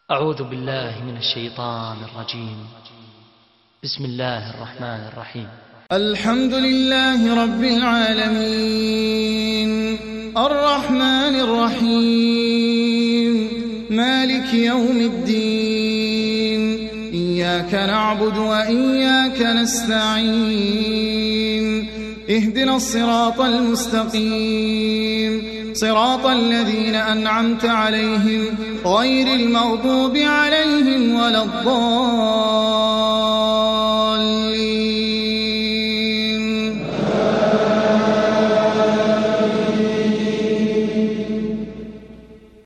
أعوذ بالله من الشيطان الرجيم. بسم الله الرحمن الرحيم. الحمد لله رب العالمين الرحمن الرحيم مالك يوم الدين. إياك نعبد وإياك نستعين. اهدنا الصراط المستقيم صراط الذين أنعمت عليهم غير المغضوب عليهم ولا الضالين.